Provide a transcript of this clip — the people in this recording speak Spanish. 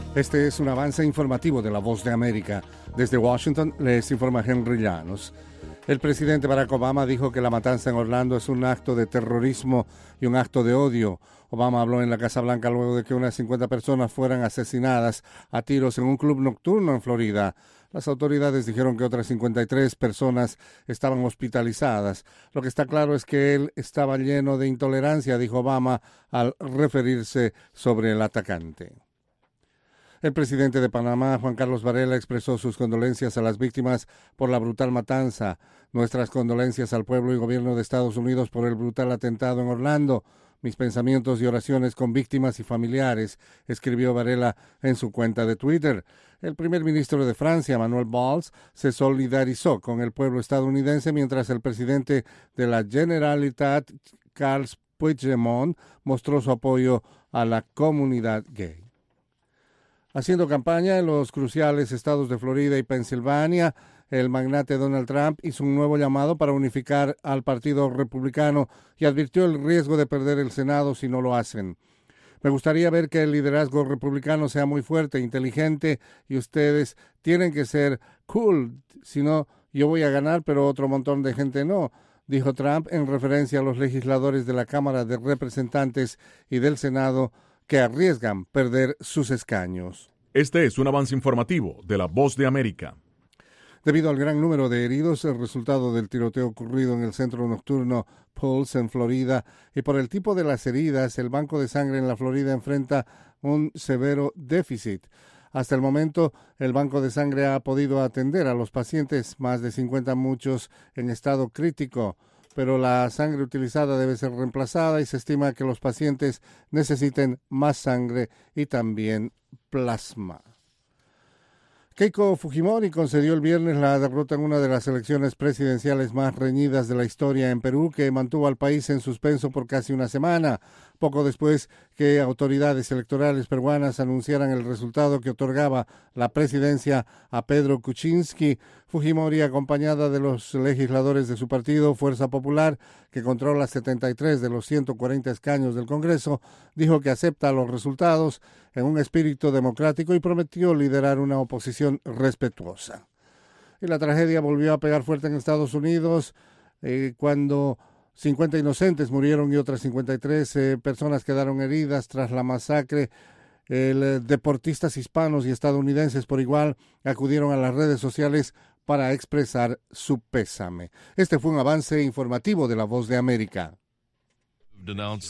Este es un avance informativo de La Voz de América. Desde Washington les informa Henry Llanos. El presidente Barack Obama dijo que la matanza en Orlando es un acto de terrorismo y un acto de odio. Obama habló en la Casa Blanca luego de que unas 50 personas fueran asesinadas a tiros en un club nocturno en Florida. Las autoridades dijeron que otras 53 personas estaban hospitalizadas. Lo que está claro es que él estaba lleno de intolerancia, dijo Obama al referirse sobre el atacante. El presidente de Panamá, Juan Carlos Varela, expresó sus condolencias a las víctimas por la brutal matanza. Nuestras condolencias al pueblo y gobierno de Estados Unidos por el brutal atentado en Orlando. Mis pensamientos y oraciones con víctimas y familiares, escribió Varela en su cuenta de Twitter. El primer ministro de Francia, Manuel Valls, se solidarizó con el pueblo estadounidense, mientras el presidente de la Generalitat, Carles Puigdemont, mostró su apoyo a la comunidad gay. Haciendo campaña en los cruciales estados de Florida y Pensilvania, el magnate Donald Trump hizo un nuevo llamado para unificar al Partido Republicano y advirtió el riesgo de perder el Senado si no lo hacen. Me gustaría ver que el liderazgo republicano sea muy fuerte, inteligente, y ustedes tienen que ser cool, si no, yo voy a ganar, pero otro montón de gente no, dijo Trump en referencia a los legisladores de la Cámara de Representantes y del Senado que arriesgan perder sus escaños. Este es un avance informativo de La Voz de América. Debido al gran número de heridos, el resultado del tiroteo ocurrido en el centro nocturno Pulse en Florida, y por el tipo de las heridas, el banco de sangre en la Florida enfrenta un severo déficit. Hasta el momento, el banco de sangre ha podido atender a los pacientes, más de 50, muchos en estado crítico, pero la sangre utilizada debe ser reemplazada y se estima que los pacientes necesiten más sangre y también plasma. Keiko Fujimori concedió el viernes la derrota en una de las elecciones presidenciales más reñidas de la historia en Perú, que mantuvo al país en suspenso por casi una semana, poco después que autoridades electorales peruanas anunciaran el resultado que otorgaba la presidencia a Pedro Kuczynski. Fujimori, acompañada de los legisladores de su partido, Fuerza Popular, que controla 73 de los 140 escaños del Congreso, dijo que acepta los resultados en un espíritu democrático y prometió liderar una oposición respetuosa. Y la tragedia volvió a pegar fuerte en Estados Unidos cuando 50 inocentes murieron y otras 53 personas quedaron heridas tras la masacre. Deportistas hispanos y estadounidenses por igual acudieron a las redes sociales para expresar su pésame. Este fue un avance informativo de La Voz de América.